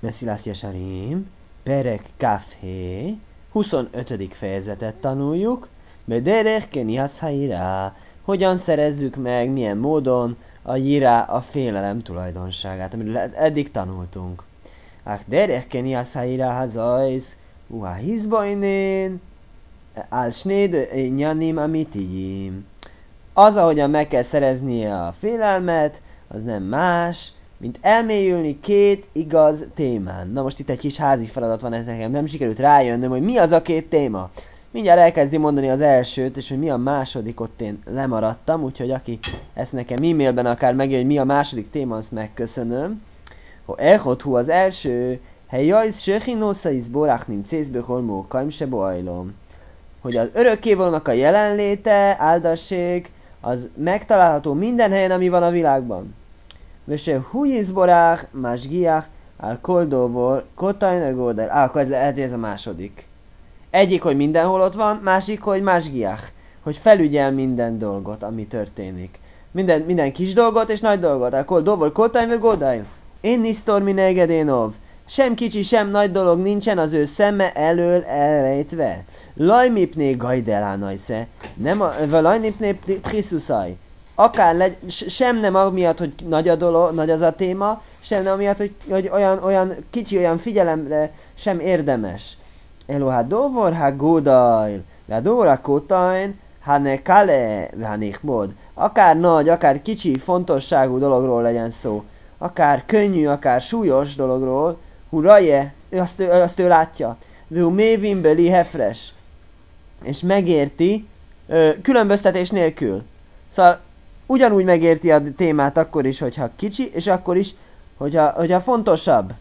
Messzilász Jesarim, Perek Kafhé, 25. fejezetet tanuljuk, Bederech Keniasz Hairá, hogyan szerezzük meg, milyen módon a jirá, a félelem tulajdonságát, amiről eddig tanultunk. Ach derech Keniasz Hairá hazajsz, uha hizbajnén, al snéd nyanim amitijim. Az, ahogyan meg kell szereznie a félelmet, az nem más, mint elmélyülni két igaz témán. Na most itt egy kis házi feladat van, ez nekem nem sikerült rájönnöm, hogy mi az a két téma. Mindjárt elkezdi mondani az elsőt, és hogy mi a második, ott én lemaradtam, úgyhogy aki ezt nekem e-mailben akár megírja, hogy mi a második téma, azt megköszönöm. Ha elhothu az első, hely jajsz sechinószaisz borachnim cészböhol mókaim se boajlom. Hogy az örökkévalónak a jelenléte, áldassék, az megtalálható minden helyen, ami van a világban. Vese hujizborák, másgiák, al koldóvor, kotajnagóder. Akkor lehet, hogy ez a második. Egyik, hogy mindenhol ott van, másik, hogy másgiák, hogy felügyel minden dolgot, ami történik. Minden kis dolgot és nagy dolgot. Al koldóvor, kotajnagóder. Én nisztor minegedénov. Sem kicsi, sem nagy dolog nincsen az ő szeme elől elrejtve. Lajmipné gajdelánajsze, nem a lajmipné priszuszaj. Akár sem nem amiatt, hogy nagy a dolog, nagy az a téma, sem nem amiatt, hogy olyan kicsi, olyan figyelemre sem érdemes. Elohá dovor, ha gódajl, de dovor a kótajn, ha ne kale, ha nékmód. Akár nagy, akár kicsi, fontosságú dologról legyen szó. Akár könnyű, akár súlyos dologról, huraje, azt ő látja. Vő mévin beli hefres. És megérti, különböztetés nélkül. Szóval ugyanúgy megérti a témát akkor is, hogyha kicsi, és akkor is, hogyha fontosabb.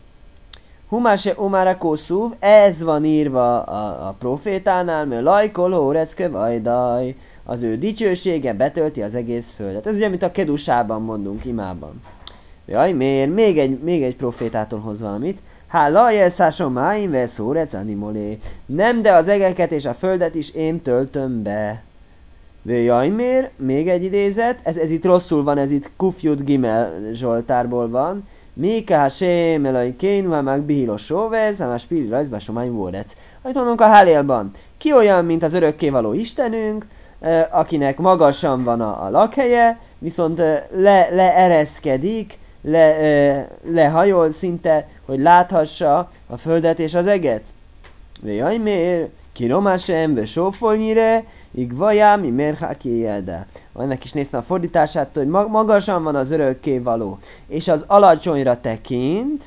Humáse umára kószúv, ez van írva a profétánál, mert lajkol hórecke vajdaj, az ő dicsősége betölti az egész földet. Ez ugye, mint a kedusában mondunk imában. Jaj, miért? Még egy profétától hoz valamit. Hála jelszásom máim veszórec animolé. Nem, de az egeket és a földet is én töltöm be. Jaj, miért? Még egy idézet. Ez itt rosszul van, ez itt Kufjut Gimel Zsoltárból van. Mika hasém elaj kénu, ha meg bihilos sóvez, ha más piri rajzba somány vórec. Ahogy mondunk a Hálélban. Ki olyan, mint az örökkévaló Istenünk, akinek magasan van a lakhelye, viszont leereszkedik, lehajol szinte, hogy láthassa a földet és az eget. Jaj, miért? Kiromásem, ve sófolnyire, igvajám, mi merhákéjelde. Ennek is néztem a fordítását, hogy magasan van az örökkévaló, és az alacsonyra tekint,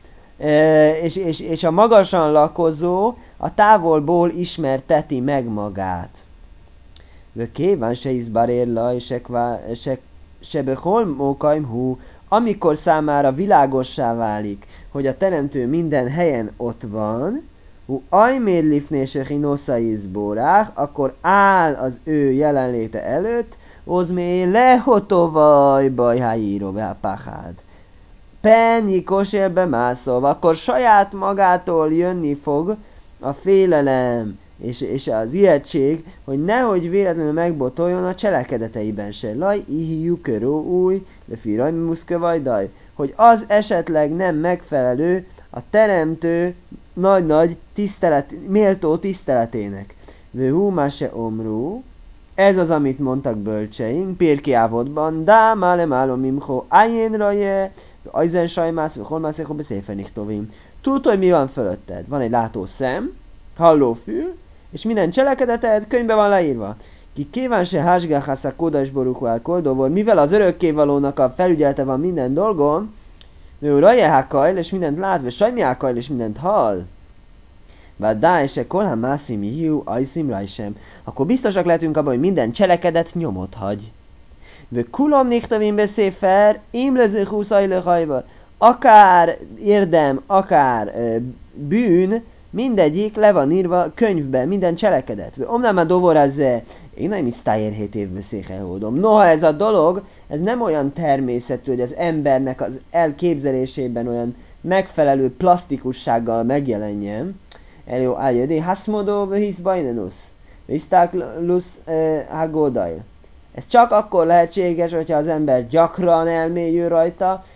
és a magasan lakozó a távolból ismerteti meg magát. Ve kéván se izbarérla, és sebehol mókaim hú, amikor számára világossá válik, hogy a teremtő minden helyen ott van, ajmér lifnések inoszaiszbórák, akkor áll az ő jelenléte előtt, ozmé lehotovaj bajháíró pachád. Pennyi kosérbe mászol, akkor saját magától jönni fog a félelem és az ijegység, hogy nehogy véletlenül megbotoljon a cselekedeteiben se. Laj, ihiú köró új, de firaj muszkövajdaj, hogy az esetleg nem megfelelő a teremtő nagy-nagy méltó tiszteletének. Vőhú máse omrú, ez az, amit mondtak bölcseink, Pirkei Avotban, dá málem álom imho ájénra je, ajzen sajmász, holmászéko beszéfenik tovim. Tudd, hogy mi van fölötted. Van egy látó szem, halló fül, és minden cselekedeted könyvbe van leírva. Ki kíván se hásgáhász a kódasborúkvál koldóvor, mivel az örökkévalónak a felügyelete van minden dolgon, ő rajehákajl, és mindent lát, vagy sajmiákajl, és mindent hall. Vagy dá, és se kolhám mászim hiú, ajszim rajsem. Akkor biztosak lehetünk abban, hogy minden cselekedet nyomot hagy. Vagy kulom nichtavim beszéfer, imlező húszajlő hajval. Akár érdem, akár bűn, mindegyik le van írva könyvben, minden cselekedet. Omnám már dovorazze, én nem is tájérhét évbe székelhódom. Noha ez a dolog, ez nem olyan természetű, hogy az embernek az elképzelésében olyan megfelelő plastikussággal megjelenjen. Elő álljadé, haszmodó, hisz bajnenusz, hisztáklusz hagódail. Ez csak akkor lehetséges, hogyha az ember gyakran elmélyül rajta,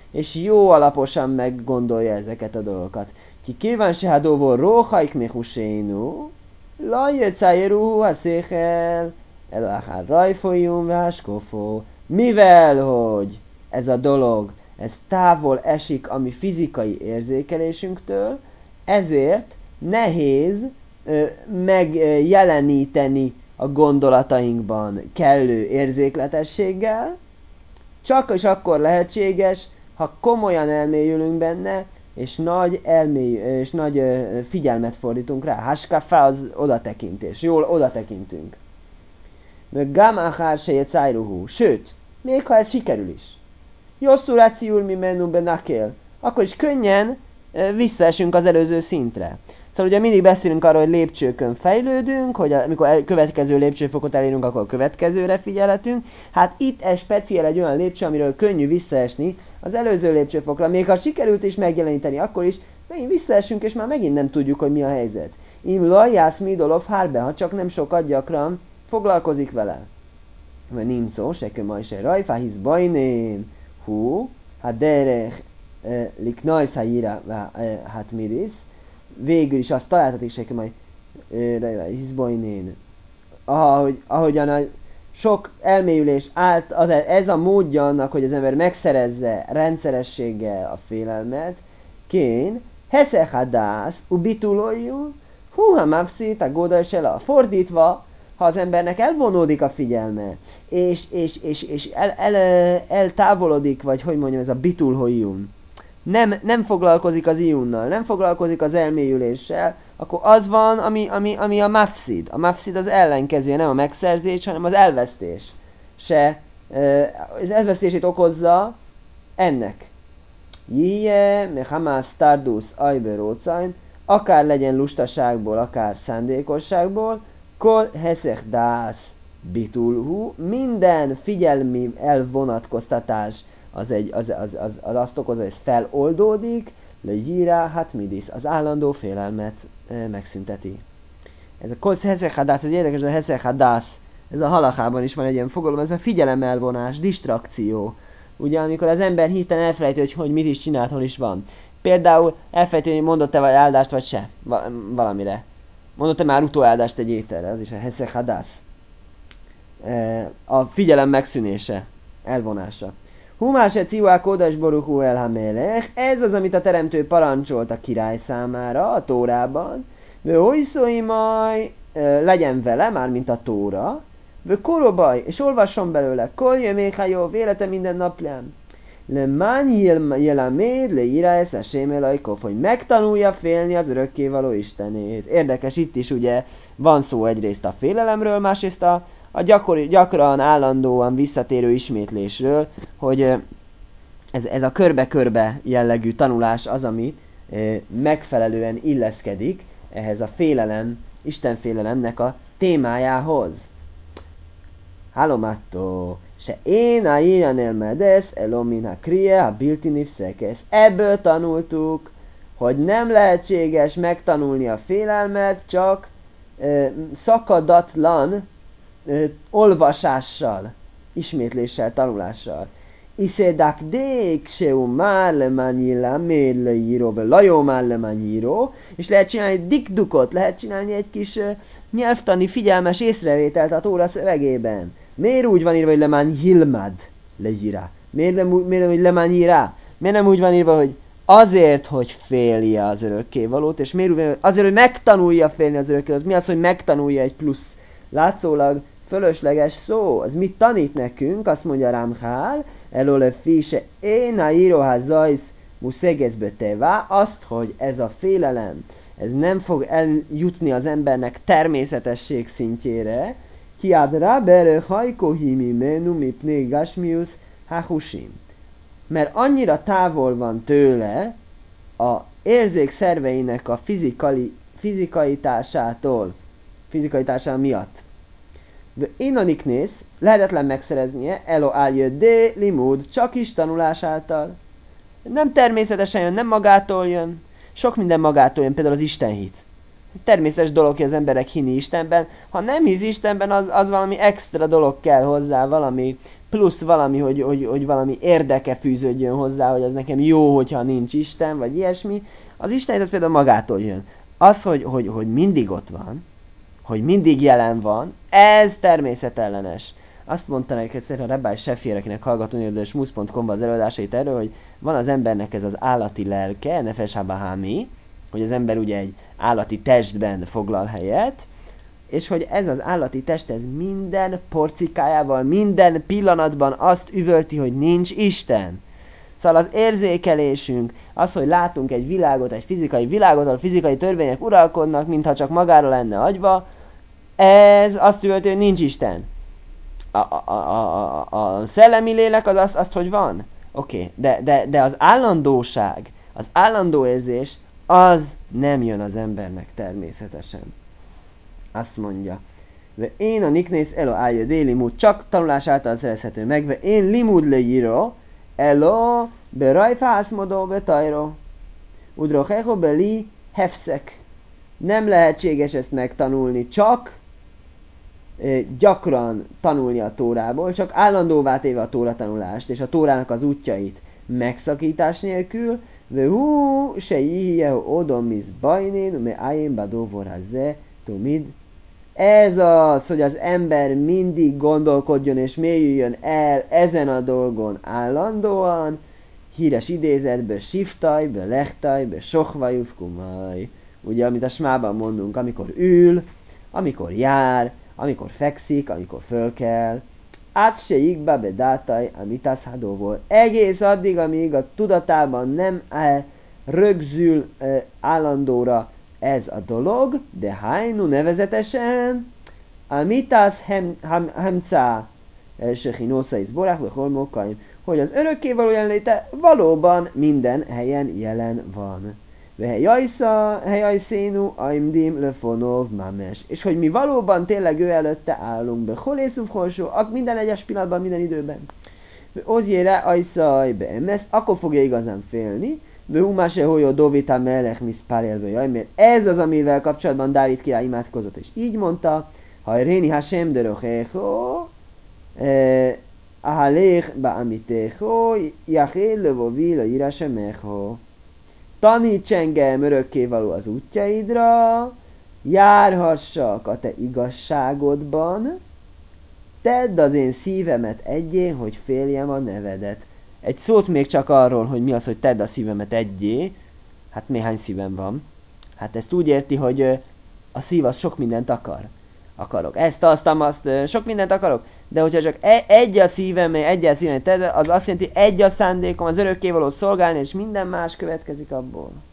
és jó alaposan meggondolja ezeket a dolgokat. Ki kíván se hadóvó róhaik mehusénu, lajjecájeruhu a székel, elachár rajfolyum váskofó. Mivel, hogy ez a dolog, ez távol esik a mi fizikai érzékelésünktől, ezért nehéz megjeleníteni a gondolatainkban kellő érzékletességgel, csak és akkor lehetséges, ha komolyan elmélyülünk benne, és nagy figyelmet fordítunk rá. Haskafá az odatekintés. Jól odatekintünk. Meg gamachár se cájruhú. Sőt, még ha ez sikerül is. Josszuráciúr mi menú benakél. Akkor is könnyen visszaesünk az előző szintre. Szóval ugye mindig beszélünk arról, hogy lépcsőkön fejlődünk, hogy amikor a következő lépcsőfokot elérünk, akkor a következőre figyelhetünk. Hát itt ez speciál egy olyan lépcső, amiről könnyű visszaesni az előző lépcsőfokra. Még ha sikerült is megjeleníteni, akkor is megint visszaesünk, és már megint nem tudjuk, hogy mi a helyzet. Im lajász midolov hárbe, ha csak nem sokat gyakran foglalkozik vele. Vagy nimcó, se ma is egy rajfá, hisz bajnén, hát derech liknajsz hajira, hát midis. Végül is azt találtatik se majd hiszbojnén. Ahogyan a sok elmélyülés állt, ez a módja annak, hogy az ember megszerezze rendszerességgel a félelmet, kén, heszehadász, ubitulójú, húha mapszit, a góda és el, fordítva, ha az embernek elvonódik a figyelme, és eltávolodik, vagy hogy mondjam, ez a bitulhojjum, nem foglalkozik az iunnal, nem foglalkozik az elmélyüléssel, akkor az van, ami a mafszid. A mafszid az ellenkezője, nem a megszerzés, hanem az elvesztés. Az elvesztését okozza ennek. Jije, mehamás tardus ajberócain, akár legyen lustaságból, akár szándékosságból, kol heszech dász bitulhu, minden figyelmi elvonatkoztatás az azt okozza, hogy ez feloldódik, le jírá, hát midis, az állandó félelmet megszünteti. Ez a kosz heszech hadász, ez érdekes, a heszech hadász, ez a halachában is van egy ilyen fogalom, ez a figyelemelvonás, distrakció. Ugye, amikor az ember hirtelen elfelejti, hogy mit is csinált, hol is van. Például elfelejti, hogy mondott-e vagy áldást, vagy se, valamire. Mondott-e már utóáldást egy ételre, az is a heszech hadász. A figyelem megszűnése, elvonása. Humáse ciuá kódas boruchú el hamelech, ez az, amit a teremtő parancsolt a király számára a Tórában. Vő hojszóimaj, legyen vele, mármint a Tóra. Vő korobaj, és olvasson belőle, kolje méhajó, vélete minden napján. Le mány jelaméd, le irász a sémelajkov, hogy megtanulja félni az örökkévaló Istenét. Érdekes, itt is ugye van szó egyrészt a félelemről, másrészt a gyakran, állandóan visszatérő ismétlésről, hogy ez a körbe-körbe jellegű tanulás az, ami megfelelően illeszkedik ehhez a félelem, Istenfélelemnek a témájához. Halomatto, se én a ilyen elmedesz, elomina krie, a biltinif szekesz. Ebből tanultuk, hogy nem lehetséges megtanulni a félelmet, csak szakadatlan olvasással, ismétléssel, tanulással. Iszédak dék seu már lemányira, méd leíró, vagy lajó már lemányíró, és lehet csinálni egy dikdukot, lehet csinálni egy kis nyelvtani figyelmes észrevételt a Tóra szövegében. Miért úgy van írva, hogy lemány hilmad leírá? Miért nem hogy lemányírá? Miért nem úgy van írva, hogy azért, hogy félje az örökkévalót, és miért úgy van, azért, hogy megtanulja félni az örökkévalót? Mi az, hogy megtanulja egy plusz látszólag fölösleges szó? Az mit tanít nekünk? Azt mondja Ramchál, elole fise én a íróház zajsz muszegezbe tevá, azt, hogy ez a félelem, ez nem fog eljutni az embernek természetesség szintjére, kiad rá bere hajkohimi menu mipné gasmius hahusim. Mert annyira távol van tőle a érzékszerveinek a fizikalitásától, fizikalitása miatt. De inaniknész, lehetetlen megszereznie, elo áljö de limud, csak is tanulás által. Nem természetesen jön, nem magától jön. Sok minden magától jön, például az istenhit. Természetes dolog, hogy az emberek hinni Istenben. Ha nem hisz Istenben, az valami extra dolog kell hozzá, valami plusz valami, hogy valami érdeke fűződjön hozzá, hogy az nekem jó, hogyha nincs Isten, vagy ilyesmi, az Isten az például magától jön. Az, hogy mindig ott van, hogy mindig jelen van, ez természetellenes. Azt mondta nekik egyszer a Rabbi Sheffier, akinek hallgatóni, a smusz.com-ban az előadásait erről, hogy van az embernek ez az állati lelke, nefesh habahami, hogy az ember ugye egy állati testben foglal helyet, és hogy ez az állati test, ez minden porcikájával, minden pillanatban azt üvölti, hogy nincs Isten. Szóval az érzékelésünk, az, hogy látunk egy világot, egy fizikai világot, ahol fizikai törvények uralkodnak, mintha csak magára lenne agyva, ez azt üvölti, hogy nincs Isten. A szellemi lélek az azt, hogy van. Oké, de az állandóság, az állandó érzés, az nem jön az embernek természetesen. Azt mondja, ve én a niknész elo állja délimúd, csak tanulás által szerezhető meg, ve én limúd leíró, elo be rajfászmodó be tajró, udrochecho be li hefszek. Nem lehetséges ezt megtanulni, csak gyakran tanulni a Tórából, csak állandóvá téve a Tóra tanulást, és a Tórának az útjait megszakítás nélkül, ve hú, se jihiyeho odom mis bajnén, me ájén badóvor hazé, tomid. Ez az, hogy az ember mindig gondolkodjon és mélyüljön el ezen a dolgon állandóan, híres idézetbe siftaj, be lechtaj, be sohvajuv kumaj. Ugye, amit a smában mondunk, amikor ül, amikor jár, amikor fekszik, amikor fölkel. Át se ikba be dátaj, amit az hadóvol. Egész addig, amíg a tudatában nem rögzül állandóra ez a dolog, de hájnu nevezetesen, amitas hemcá sechinósza is borák, vagy holmókaim, hogy az örökkévaló jelenléte valóban minden helyen jelen van. Hejajszénu aimdim lefonov mames. És hogy mi valóban tényleg ő előtte állunk be. Holészuf holsó, minden egyes pillanatban, minden időben. Ozjére ajszaj be emesz, akkor fogja igazán félni. Humase holyó dovita melech miszpárjelve jaj, mert ez az, amivel kapcsolatban Dávid király imádkozott, és így mondta, ha réni hasem derochecho, ahalech ba'amitecho, jachél levovi la irasemecho. Taníts engem örökkévaló az útjaidra, járhassak a te igazságodban, tedd az én szívemet egyé, hogy féljem a nevedet. Egy szót még csak arról, hogy mi az, hogy tedd a szívemet egyé. Hát néhány szívem van. Hát ezt úgy érti, hogy a szív az sok mindent akarok. Ezt, azt, sok mindent akarok. De hogyha csak egy a szívem, egy a szívem, tedd, az azt jelenti, egy a szándékom, az örökkévalót szolgálni, és minden más következik abból.